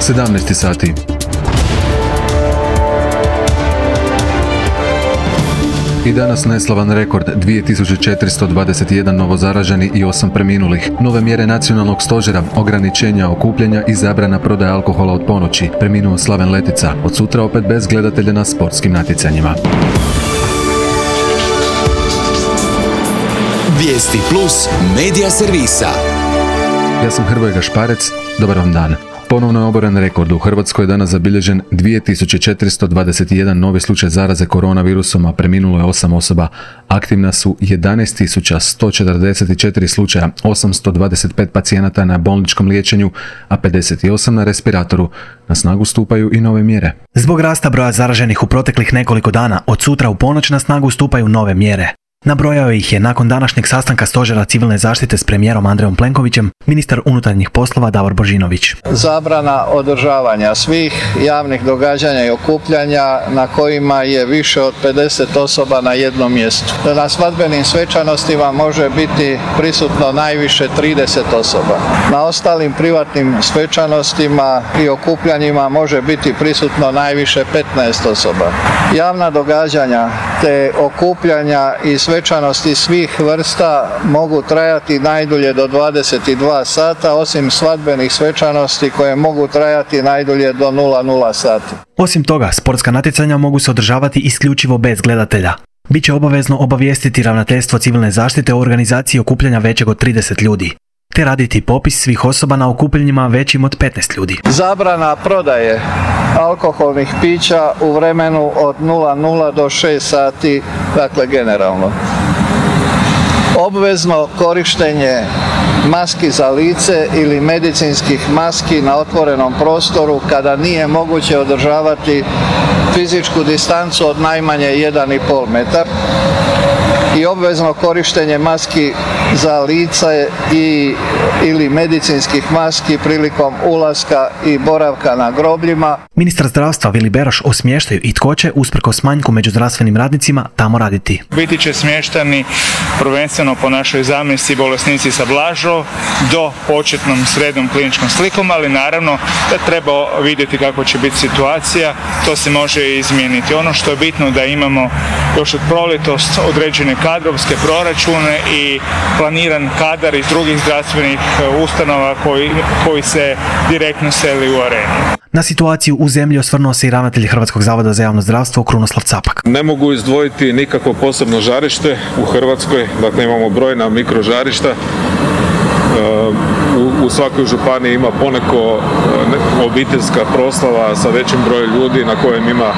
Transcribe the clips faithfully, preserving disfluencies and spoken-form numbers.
sedamnaest sati. I danas neslavan rekord, dvije tisuće četiristo dvadeset jedan novozaraženi i osam preminulih. Nove mjere nacionalnog stožera, ograničenja okupljanja i zabrana prodaje alkohola od ponoći. Preminuo Slaven Letica, od sutra opet bez gledatelja na sportskim natjecanjima. Vijesti plus medija servisa. Ja sam Hrvoje Gašparec, dobar vam dan. Ponovno je oboren rekord. U Hrvatskoj je danas zabilježen dvije tisuće četiristo dvadeset jedan novi slučaj zaraze koronavirusom, a preminulo je osam osoba. Aktivna su jedanaest tisuća sto četrdeset četiri slučaja, osamsto dvadeset pet pacijenata na bolničkom liječenju, a pedeset osam na respiratoru. Na snagu stupaju i nove mjere. Zbog rasta broja zaraženih u proteklih nekoliko dana, od sutra u ponoć na snagu stupaju nove mjere. Nabrojao ih je nakon današnjeg sastanka Stožera civilne zaštite s premijerom Andrejom Plenkovićem ministar unutarnjih poslova Davor Božinović. Zabrana održavanja svih javnih događanja i okupljanja na kojima je više od pedeset osoba na jednom mjestu. Na svadbenim svečanostima može biti prisutno najviše trideset osoba. Na ostalim privatnim svečanostima i okupljanjima može biti prisutno najviše petnaest osoba. Javna događanja te okupljanja i svečanosti svih vrsta mogu trajati najdulje do dvadeset dva sata, osim svadbenih svečanosti koje mogu trajati najdulje do nula nula sati. Osim toga, sportska natjecanja mogu se održavati isključivo bez gledatelja. Biće obavezno obavijestiti Ravnateljstvo civilne zaštite o organizaciji okupljanja većeg od trideset ljudi, te raditi popis svih osoba na okupljanjima većim od petnaest ljudi. Zabrana prodaje alkoholnih pića u vremenu od nula nula do šest sati, dakle generalno. Obvezno korištenje maski za lice ili medicinskih maski na otvorenom prostoru kada nije moguće održavati fizičku distancu od najmanje jedan i pol metar. I obvezno korištenje maski za lice i, ili medicinskih maski prilikom ulaska i boravka na grobljima. Ministar zdravstva Vili Beroš o smještaju i tko će, usprkos manjku među zdravstvenim radnicima, tamo raditi. Biti će smještani prvenstveno po našoj zamisli bolesnici sa blažom do početnom srednjom kliničkom slikom, ali naravno da treba vidjeti kako će biti situacija, to se može izmijeniti. Ono što je bitno da imamo još od proljetos određene kadrovske proračune i planiran kadar iz drugih zdravstvenih ustanova koji, koji se direktno seli u arenu. Na situaciju u zemlji osvrnuo se i ravnatelj Hrvatskog zavoda za javno zdravstvo Krunoslav Capak. Ne mogu izdvojiti nikakvo posebno žarište u Hrvatskoj, dakle imamo brojna mikrožarišta. U, u svakoj županiji ima poneko obiteljska proslava sa većim brojem ljudi na kojem ima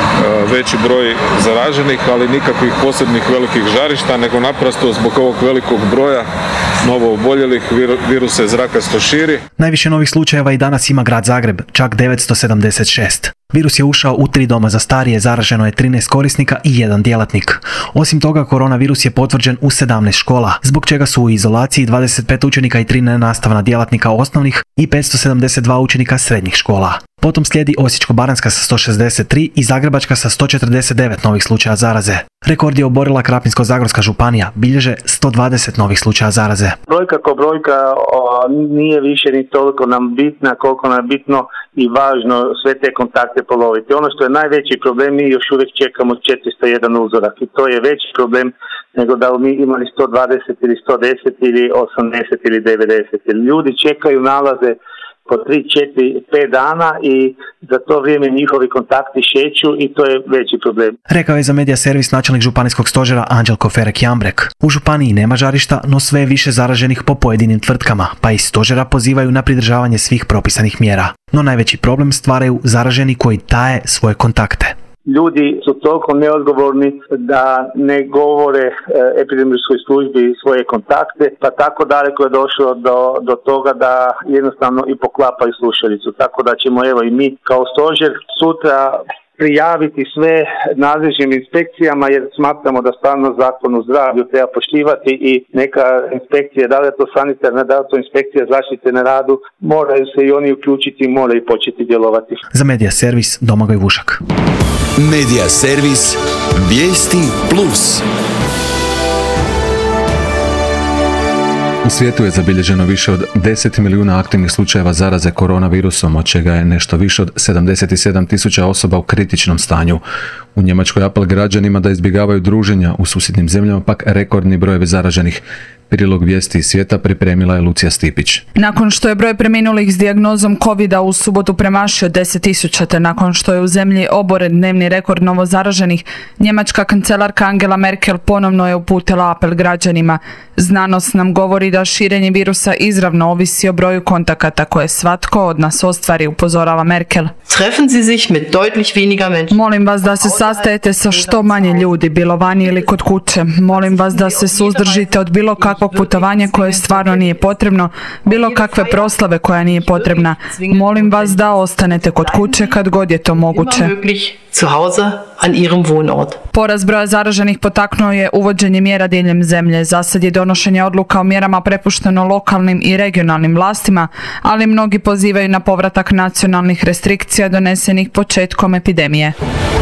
veći broj zaraženih, ali nikakvih posebnih velikih žarišta, nego naprosto zbog ovog velikog broja novo oboljelih virus se zrakasto širi. Najviše novih slučajeva i danas ima grad Zagreb, čak devetsto sedamdeset šest. Virus je ušao u tri doma za starije, zaraženo je trinaest korisnika i jedan djelatnik. Osim toga, koronavirus je potvrđen u sedamnaest škola, zbog čega su u izolaciji dvadeset pet učenika i tri nenastavna djelatnika osnovnih i petsto sedamdeset dva učenika srednjih škola. Potom slijedi Osječko-baranjska sa sto šezdeset tri i Zagrebačka sa sto četrdeset devet novih slučaja zaraze. Rekord je oborila Krapinsko-zagorska županija, bilježe sto dvadeset novih slučaja zaraze. Brojka ko brojka o, nije više ni toliko nam bitna koliko nam je bitno i važno sve te kontakte poloviti. Ono što je najveći problem, mi još uvijek čekamo četiristo jedan uzorak i to je veći problem nego da mi imali sto dvadeset ili sto deset ili osamdeset ili devedeset. Ljudi čekaju nalaze po tri, četiri, pet dana i za to vrijeme njihovi kontakti šeću i to je veći problem. Rekao je za medija servis načelnik županijskog stožera Anđelko Ferek-Jambrek. U županiji nema žarišta, no sve je više zaraženih po pojedinim tvrtkama, pa iz stožera pozivaju na pridržavanje svih propisanih mjera. No najveći problem stvaraju zaraženi koji taje svoje kontakte. Ljudi su toliko neodgovorni da ne govore e, epidemiološkoj službi svoje kontakte, pa tako daleko je došlo do, do toga da jednostavno i poklapaju slušalicu. Tako da ćemo evo i mi kao stožer sutra prijaviti sve nadležnim inspekcijama jer smatramo da stvarno zakon o zdravlju treba poštivati i neka inspekcija, da li je to sanitarna, da li je to inspekcija zaštite na radu, moraju se i oni uključiti i moraju početi djelovati. Za medija servis Domagoj Vušak. Medija servis Vijesti plus. U svijetu je zabilježeno više od deset milijuna aktivnih slučajeva zaraze koronavirusom, od čega je nešto više od sedamdeset sedam tisuća osoba u kritičnom stanju. U Njemačkoj apel građanima da izbjegavaju druženja, u susjednim zemljama pak rekordni brojevi zaraženih. Prilog vijesti iz svijeta pripremila je Lucija Stipić. Nakon što je broj preminulih s dijagnozom kovida u subotu premašio deset tisuća, te nakon što je u zemlji oboren dnevni rekord novo zaraženih, njemačka kancelarka Angela Merkel ponovno je uputila apel građanima. Znanost nam govori da širenje virusa izravno ovisi o broju kontakata koje svatko od nas ostvari, upozorava Merkel. Treffen Sie sich mit deutlich weniger Menschen. Molim vas da se sastajete sa što manje ljudi, bilo vani ili kod kuće. Molim vas da se suzdržite od bilo kakvog putovanja koje stvarno nije potrebno, bilo kakve proslave koja nije potrebna. Molim vas da ostanete kod kuće kad god je to moguće. Porast broja zaraženih potaknuo je uvođenje mjera diljem zemlje. Zasad je donošenje odluka o mjerama prepušteno lokalnim i regionalnim vlastima, ali mnogi pozivaju na povratak nacionalnih restrikcija donesenih početkom epidemije.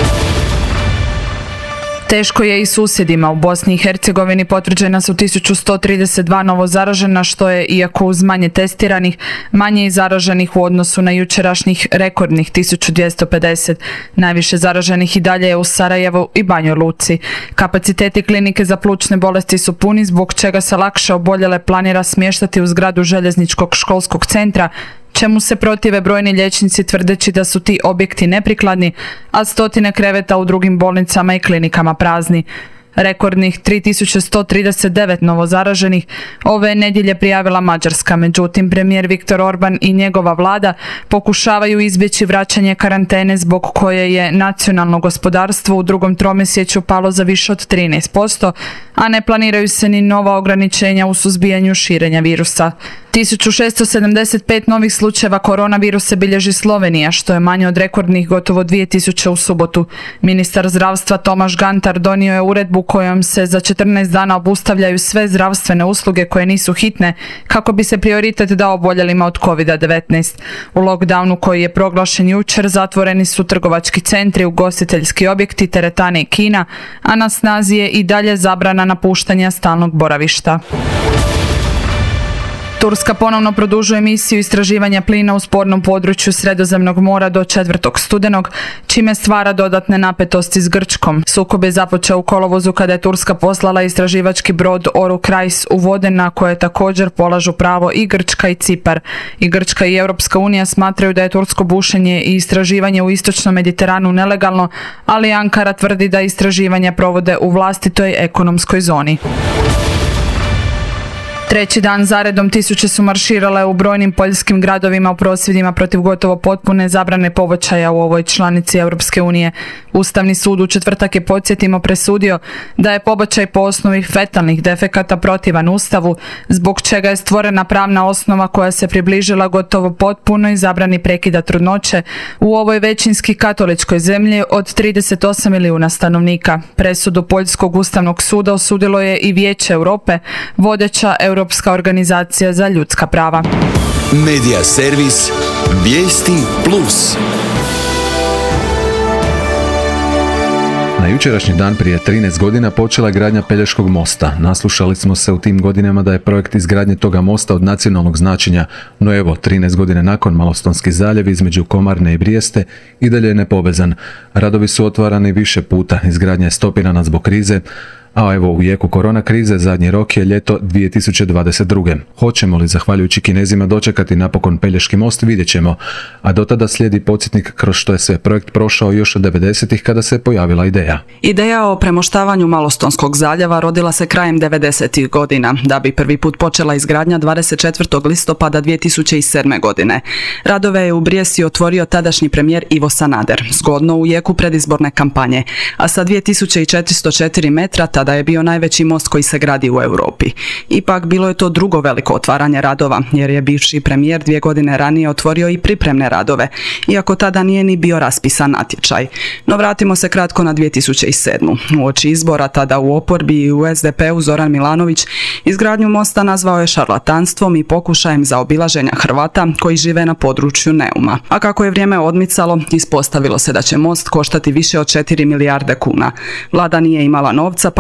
Teško je i susjedima. U Bosni i Hercegovini potvrđena su tisuću sto trideset dva novo zaražena, što je, iako uz manje testiranih, manje i zaraženih u odnosu na jučerašnjih rekordnih tisuću dvjesto pedeset. Najviše zaraženih i dalje je u Sarajevu i Banjoj Luci. Kapaciteti klinike za plućne bolesti su puni, zbog čega se lakše oboljele planira smještati u zgradu željezničkog školskog centra, čemu se protive brojni liječnici tvrdeći da su ti objekti neprikladni, a stotine kreveta u drugim bolnicama i klinikama prazni. Rekordnih tri tisuće sto trideset devet novozaraženih ove nedjelje prijavila Mađarska, međutim premijer Viktor Orban i njegova vlada pokušavaju izbjeći vraćanje karantene, zbog koje je nacionalno gospodarstvo u drugom tromjesečju palo za više od trinaest posto, a ne planiraju se ni nova ograničenja u suzbijanju širenja virusa. tisuću šesto sedamdeset pet novih slučajeva koronavirusa bilježi Slovenija, što je manje od rekordnih gotovo dvije tisuće u subotu. Ministar zdravstva Tomaš Gantar donio je uredbu kojom se za četrnaest dana obustavljaju sve zdravstvene usluge koje nisu hitne, kako bi se prioritet dao oboljelima od kovid devetnaest. U lockdownu koji je proglašen jučer zatvoreni su trgovački centri, ugostiteljski objekti, teretane i kina, a na snazi je i dalje zabrana napuštanja stalnog boravišta. Turska ponovno produžuje misiju istraživanja plina u spornom području Sredozemnog mora do četvrtog studenog, čime stvara dodatne napetosti s Grčkom. Sukob je započeo u kolovozu kada je Turska poslala istraživački brod Oruk Rais u vode na koje također polažu pravo i Grčka i Cipar. I Grčka i Europska unija smatraju da je tursko bušenje i istraživanje u istočnom Mediteranu nelegalno, ali Ankara tvrdi da istraživanja provode u vlastitoj ekonomskoj zoni. Treći dan zaredom tisuće su marširale u brojnim poljskim gradovima u prosvjedima protiv gotovo potpune zabrane pobačaja u ovoj članici Europske unije. Ustavni sud u četvrtak je, podsjetimo, presudio da je pobačaj po osnovi fetalnih defekata protivan Ustavu, zbog čega je stvorena pravna osnova koja se približila gotovo potpunoj zabrani prekida trudnoće u ovoj većinski katoličkoj zemlji od trideset osam milijuna stanovnika. Presudu Poljskog ustavnog suda osudilo je i Vijeće Europe, vodeća Europska organizacija za ljudska prava. Medija servis Vijesti plus. Na jučerašnji dan prije trinaest godina počela je gradnja Pelješkog mosta. Naslušali smo se u tim godinama da je projekt izgradnje toga mosta od nacionalnog značenja, no evo, trinaest godina nakon Malostonski zaljev između Komarne i Brijeste i dalje je nepovezan. Radovi su otvarani više puta, izgradnja je stopirana zbog krize, a evo u jeku korona krize zadnji rok je ljeto dvije tisuće dvadeset druge. Hoćemo li zahvaljujući Kinezima dočekati napokon Pelješki most, vidjet ćemo, a do tada slijedi podsjetnik kroz što je sve projekt prošao još od devedesetih kada se pojavila ideja. Ideja o premoštavanju Malostonskog zaljeva rodila se krajem devedesetih godina, da bi prvi put počela izgradnja dvadeset četvrtog listopada dvije tisuće sedme. godine. Radove je u Brijesti otvorio tadašnji premijer Ivo Sanader, zgodno u jeku predizborne kampanje, a sa dvije tisuće četiristo četiri metra tada je bio najveći most koji se gradi u Europi. Ipak bilo je to drugo veliko otvaranje radova, jer je bivši premijer dvije godine ranije otvorio i pripremne radove, iako tada nije ni bio raspisan natječaj. No vratimo se kratko na dvije tisuće sedmu. Uoči izbora tada u oporbi i u es de pe u Zoran Milanović izgradnju mosta nazvao je šarlatanstvom i pokušajem zaobilaženja Hrvata koji žive na području Neuma. A kako je vrijeme odmicalo, ispostavilo se da će most koštati više od četiri milijarde kuna. Vlada nije imala novca, pa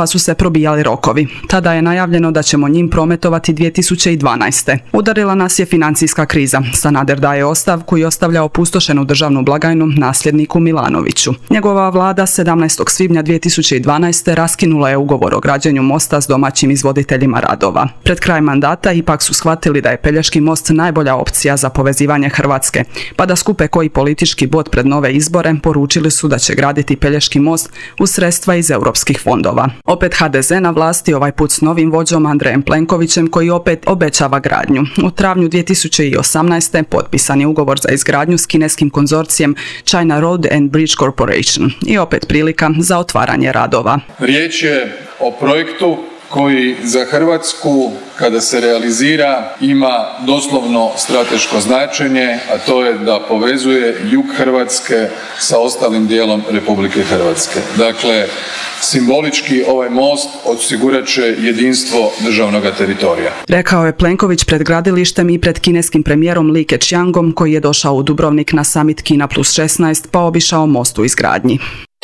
su se probijali rokovi. Tada je najavljeno da ćemo njim prometovati dvije tisuće dvanaeste. Udarila nas je financijska kriza. Sanader daje ostavku i ostavlja opustošenu državnu blagajnu nasljedniku Milanoviću. Njegova vlada sedamnaestog svibnja dvije tisuće dvanaeste raskinula je ugovor o građenju mosta s domaćim izvoditeljima radova. Pred kraj mandata ipak su shvatili da je Pelješki most najbolja opcija za povezivanje Hrvatske, pa da skupe koji politički bod pred nove izbore poručili su da će graditi Pelješki most uz sredstva iz europskih fondova. Opet ha de ze na vlasti, ovaj put s novim vođom Andrejem Plenkovićem koji opet obećava gradnju. U travnju dvije tisuće osamnaeste. potpisan je ugovor za izgradnju s kineskim konzorcijem China Road and Bridge Corporation i opet prilika za otvaranje radova. Riječ je o projektu koji za Hrvatsku, kada se realizira, ima doslovno strateško značenje, a to je da povezuje jug Hrvatske sa ostalim dijelom Republike Hrvatske. Dakle, simbolički ovaj most osigurat će jedinstvo državnog teritorija. Rekao je Plenković pred gradilištem i pred kineskim premijerom Li Keqiangom koji je došao u Dubrovnik na summit Kina plus šesnaest pa obišao most u izgradnji.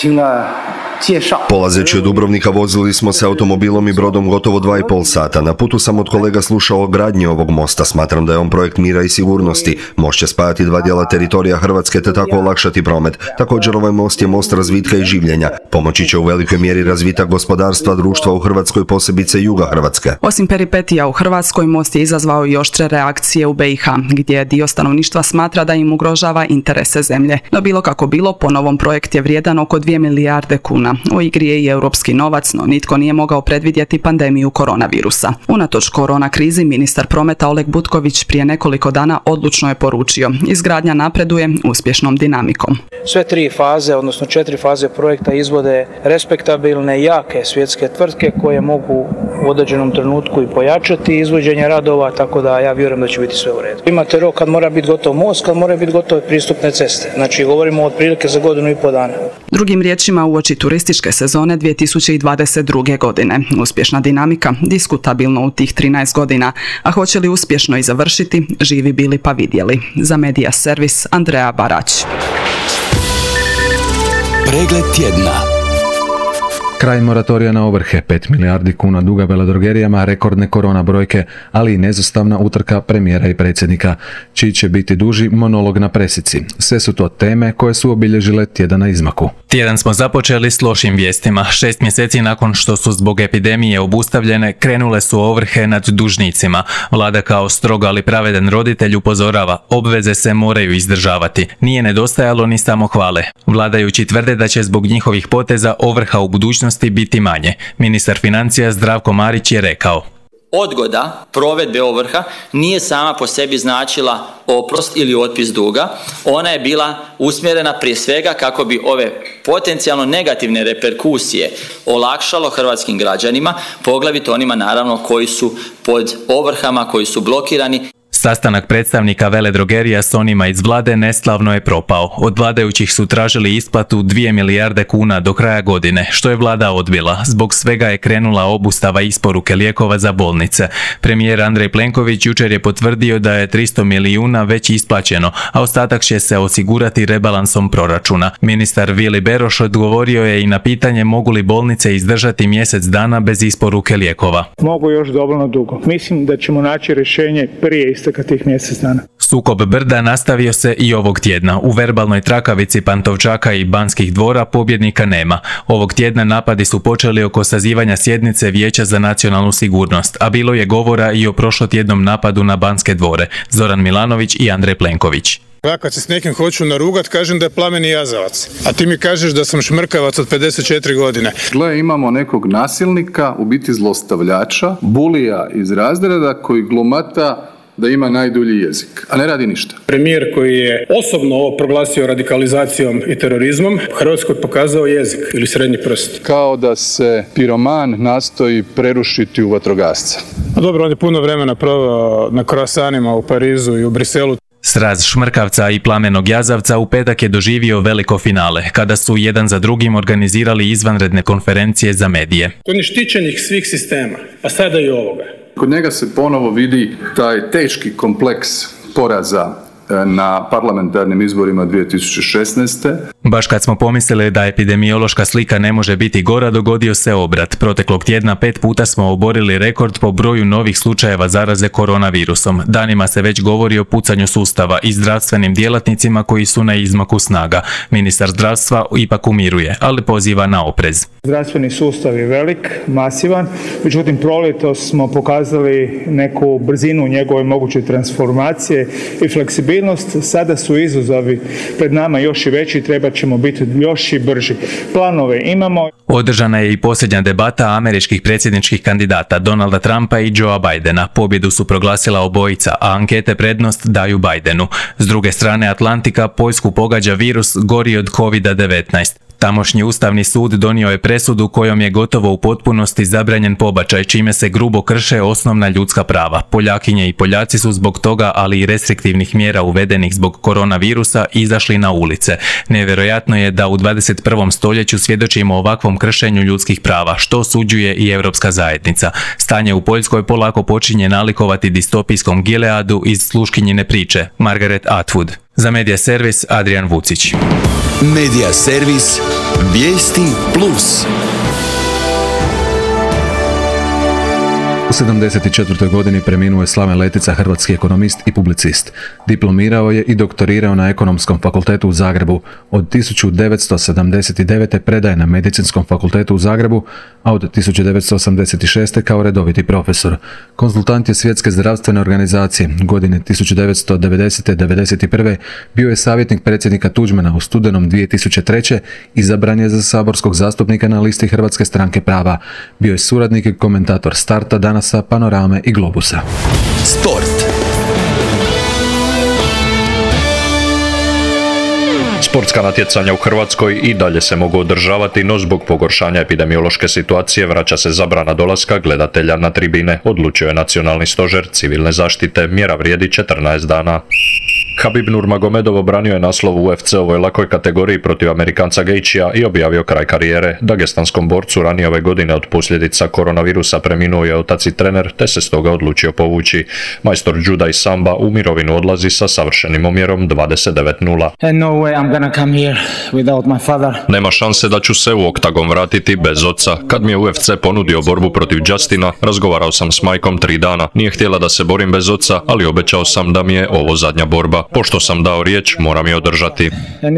Polazeći od Dubrovnika vozili smo se automobilom i brodom gotovo dva i pol sata. Na putu sam od kolega slušao o gradnji ovog mosta. Smatram da je on projekt mira i sigurnosti. Most će spajati dva dijela teritorija Hrvatske te tako olakšati promet. Također ovaj most je most razvitka i življenja. Pomoći će u velikoj mjeri razvitak gospodarstva, društva u Hrvatskoj, posebice juga Hrvatske. Osim peripetija u Hrvatskoj, most je izazvao i oštre reakcije u be i ha, gdje dio stanovništva smatra da im ugrožava interese zemlje. No bilo kako bilo, po novom projekt je vrijedan oko dvije milijarde kuna. U igri je i europski novac, no nitko nije mogao predvidjeti pandemiju koronavirusa. Unatoč korona krizi, ministar prometa Oleg Butković prije nekoliko dana odlučno je poručio: izgradnja napreduje uspješnom dinamikom. Sve tri faze, odnosno četiri faze projekta izvode respektabilne, jake svjetske tvrtke koje mogu u određenom trenutku i pojačati izvođenje radova, tako da ja vjerujem da će biti sve u redu. Imate rok kad mora biti gotov most, kad mora biti gotove pristupne ceste. Znači govorimo otprilike za godinu i pol dana. Drugim riječima, uoči turističke sezone dvije tisuće dvadeset druge. godine. Uspješna dinamika, diskutabilno u tih trinaest godina, a hoće li uspješno i završiti, živi bili pa vidjeli. Za Medija servis, Andreja Barać. Pregled tjedna. Kraj moratorija na ovrhe, pet milijardi kuna duga veledrogerijama, rekordne korona brojke, ali i nezostavna utrka premijera i predsjednika, čiji će biti duži monolog na presici. Sve su to teme koje su obilježile tjedan na izmaku. Tjedan smo započeli s lošim vijestima. Šest mjeseci nakon što su zbog epidemije obustavljene, krenule su ovrhe nad dužnicima. Vlada kao strog ali pravedan roditelj upozorava, obveze se moraju izdržavati. Nije nedostajalo ni samo hvale. Vladajući tvrde da će zbog njihovih poteza ovrha u budućnosti biti manje. Ministar financija Zdravko Marić je rekao: odgoda provedbe ovrha nije sama po sebi značila oprost ili otpis duga, ona je bila usmjerena prije svega kako bi ove potencijalno negativne reperkusije olakšalo hrvatskim građanima, poglavito onima naravno koji su pod ovrhama, koji su blokirani. Sastanak predstavnika veledrogerija s onima iz vlade neslavno je propao. Od vladajućih su tražili isplatu dvije milijarde kuna do kraja godine, što je vlada odbila. Zbog svega je krenula obustava isporuke lijekova za bolnice. Premijer Andrej Plenković jučer je potvrdio da je tristo milijuna već isplaćeno, a ostatak će se osigurati rebalansom proračuna. Ministar Vili Beroš odgovorio je i na pitanje mogu li bolnice izdržati mjesec dana bez isporuke lijekova. Mogu još dovoljno dugo. Mislim da ćemo naći rješenje prije isteka tih mjesec dana. Sukob brda nastavio se i ovog tjedna. U verbalnoj trakavici Pantovčaka i Banskih dvora pobjednika nema. Ovog tjedna napadi su počeli oko sazivanja sjednice Vijeća za nacionalnu sigurnost, a bilo je govora i o prošlotjednom napadu na Banske dvore. Zoran Milanović i Andrej Plenković. Ja kad se s nekim hoću narugat, kažem da je plameni jazavac. A ti mi kažeš da sam šmrkavac od pedeset četiri godine. Gle, imamo nekog nasilnika, u biti zlostavljača, bulija iz razreda koji glumata da ima najdulji jezik, a ne radi ništa. Premijer koji je osobno ovo proglasio radikalizacijom i terorizmom, Hrvatskoj pokazao jezik ili srednji prst. Kao da se piroman nastoji prerušiti u vatrogasca. A dobro, on je puno vremena proveo na kroasanima u Parizu i u Briselu. Sraz Šmrkavca i Plamenog jazavca u petak je doživio veliko finale, kada su jedan za drugim organizirali izvanredne konferencije za medije. On je štićenih svih sistema, a sada i ovoga. Kod njega se ponovo vidi taj teški kompleks poraza na parlamentarnim izborima dvije tisuće šesnaeste. Baš kad smo pomislili da epidemiološka slika ne može biti gora, dogodio se obrat. Proteklog tjedna pet puta smo oborili rekord po broju novih slučajeva zaraze koronavirusom. Danima se već govori o pucanju sustava i zdravstvenim djelatnicima koji su na izmaku snaga. Ministar zdravstva ipak umiruje, ali poziva na oprez. Zdravstveni sustav je velik, masivan, međutim proljetos smo pokazali neku brzinu njegove moguće transformacije i fleksibilnost. Sada su izazovi pred nama još i veći, treba ćemo biti još i brži. Planove imamo. Održana je i posljednja debata američkih predsjedničkih kandidata Donalda Trumpa i Joea Bidena. Pobjedu su proglasila obojica, a ankete prednost daju Bidenu. S druge strane Atlantika Poljsku pogađa virus gori od kovid devetnaest. Tamošnji Ustavni sud donio je presudu kojom je gotovo u potpunosti zabranjen pobačaj, čime se grubo krše osnovna ljudska prava. Poljakinje i Poljaci su zbog toga, ali i restriktivnih mjera uvedenih zbog koronavirusa, izašli na ulice. Nevjerojatno je da u dvadeset prvom stoljeću svjedočimo ovakvom kršenju ljudskih prava, što osuđuje i Europska zajednica. Stanje u Poljskoj polako počinje nalikovati distopijskom Gileadu iz Sluškinjine priče, Margaret Atwood. Za Medija servis Adrian Vucić. Medija servis Vijesti Plus. U sedamdeset četvrtoj godini preminuo je Slaven Letica, hrvatski ekonomist i publicist. Diplomirao je i doktorirao na Ekonomskom fakultetu u Zagrebu. Od tisuću devetsto sedamdeset devete predaje na Medicinskom fakultetu u Zagrebu, a od tisuću devetsto osamdeset šeste kao redoviti profesor. Konzultant je Svjetske zdravstvene organizacije. Godine tisuću devetsto devedesete do devedeset prve bio je savjetnik predsjednika Tuđmana. U studenom dvije tisuće treće izabran je za saborskog zastupnika na listi Hrvatske stranke prava. Bio je suradnik i komentator Starta, Danasa, Panorame i Globusa. Sport. Sportska natjecanja u Hrvatskoj i dalje se mogu održavati, no zbog pogoršanja epidemiološke situacije vraća se zabrana dolaska gledatelja na tribine, odlučio je Nacionalni stožer civilne zaštite. Mjera vrijedi četrnaest dana. Habib Nurmagomedov obranio je naslov u U F C-ovoj lakoj kategoriji protiv Amerikanca Gaethjea i objavio kraj karijere. Dagestanskom borcu ranije ove godine od posljedica koronavirusa preminuo je otac i trener, te se stoga odlučio povući. Majstor juda i samba u mirovinu odlazi sa savršenim omjerom dvadeset devet nula. Nema šanse da ću se u oktagon vratiti bez oca. Kad mi je U F C ponudio borbu protiv Justina, razgovarao sam s majkom tri dana. Nije htjela da se borim bez oca, ali obećao sam da mi je ovo zadnja borba. Pošto sam dao riječ, moram je održati.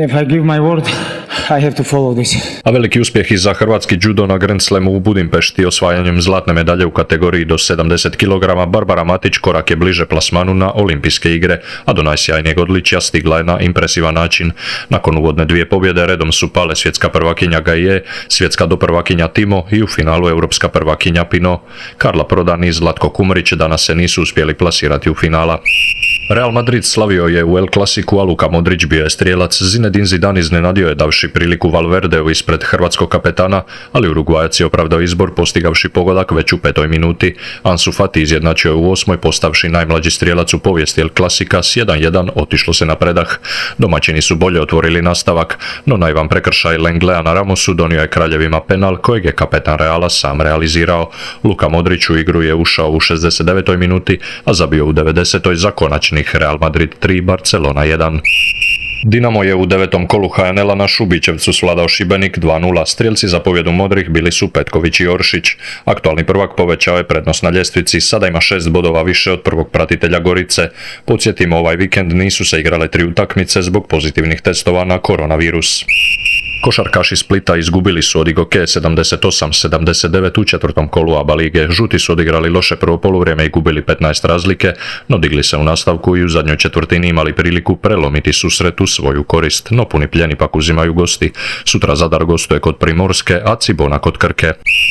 A veliki uspjeh i za hrvatski judo na Grand Slamu u Budimpešti osvajanjem zlatne medalje u kategoriji do sedamdeset kilograma. Barbara Matić korak je bliže plasmanu na olimpijske igre, a do najsjajnijeg odličja stigla je na impresivan način. Nakon uvodne dvije pobjede redom su pale svjetska prvakinja Gaje, svjetska doprvakinja Timo i u finalu europska prvakinja Pino. Karla Prodan i Zlatko Kumrić danas se nisu uspjeli plasirati u finala. Real Madrid slavio je u El Clasicu, a Luka Modrić bio je strijelac. Zinedine Zidane iznenadio je davši priliku Valverdeu ispred hrvatskog kapetana, ali Urugvajac je opravdao izbor postigavši pogodak već u petoj minuti. Ansu Fati izjednačio je u osmoj postavši najmlađi strijelac u povijesti El Klasika s jedan jedan, otišlo se na predah. Domaćini su bolje otvorili nastavak, no najvan prekršaj Lenglea na Ramosu donio je kraljevima penal kojeg je kapetan Reala sam realizirao. Luka Modrić u igru je ušao u šezdeset devetoj minuti, a zabio u devedesetoj za konačni Real Madrid tri, Barcelona jedan. Dinamo je u devetom kolu H N L-a na Šubićevcu svladao Šibenik dva nula. Strijelci za pobjedu modrih bili su Petković i Oršić. Aktualni prvak povećao je prednost na ljestvici, sada ima šest bodova više od prvog pratitelja Gorice. Podsjetimo, ovaj vikend nisu se igrale tri utakmice zbog pozitivnih testova na koronavirus. Košarkaši Splita izgubili su od Igoke sedamdeset osam sedamdeset devet u četvrtom kolu A B A lige. Žuti su odigrali loše prvo poluvrijeme i gubili petnaest razlike, no digli se u nastavku i u zadnjoj četvrtini imali priliku prelomiti susret u svoju korist, no puni pljeni pak uzimaju gosti. Sutra Zadar gostuje kod Primorske, a Cibona kod Krke.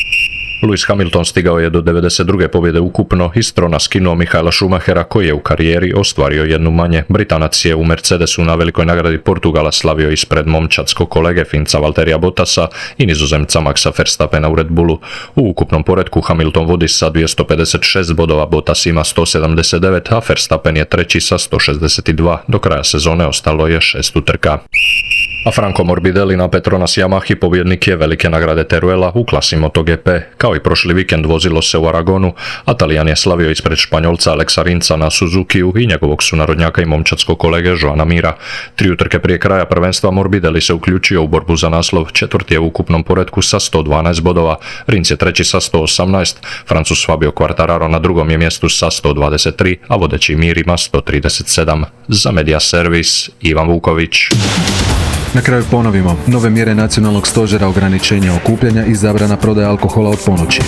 Lewis Hamilton stigao je do devedeset druge pobjede ukupno i s trona skinuo Michaela Schumachera koji je u karijeri ostvario jednu manje. Britanac je u Mercedesu na velikoj nagradi Portugala slavio ispred momčadskog kolege Finca Valterija Bottasa i Nizozemca Maxa Verstappena u Red Bullu. U ukupnom poretku Hamilton vodi sa dvjesto pedeset šest bodova, Bottas ima sto sedamdeset devet, a Verstappen je treći sa sto šezdeset dva. Do kraja sezone ostalo je šest utrka. A Franco Morbidelli na Petronas Yamahi pobjednik je velike nagrade Teruela u klasi MotoGP. Kao i prošli vikend vozilo se u Aragonu, a Talijan je slavio ispred Španjolca Alexa Rinca na Suzukiju i njegovog sunarodnjaka i momčadskog kolege Joana Mira. Tri utrke prije kraja prvenstva Morbidelli se uključio u borbu za naslov, četvrti je u ukupnom poretku sa sto dvanaest bodova, Rinc je treći sa sto osamnaest, Francuz Fabio Quartararo na drugom je mjestu sa sto dvadeset tri, a vodeći Mir ima sto trideset sedam. Za Media Servis, Ivan Vuković. Na kraju ponovimo, nove mjere nacionalnog stožera ograničenja okupljanja i zabrana prodaje alkohola od ponoći.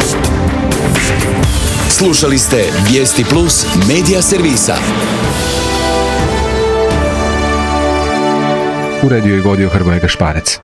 Slušali ste Vijesti Plus Media Servisa. Uredio i vodio Hrvoje Gašparec.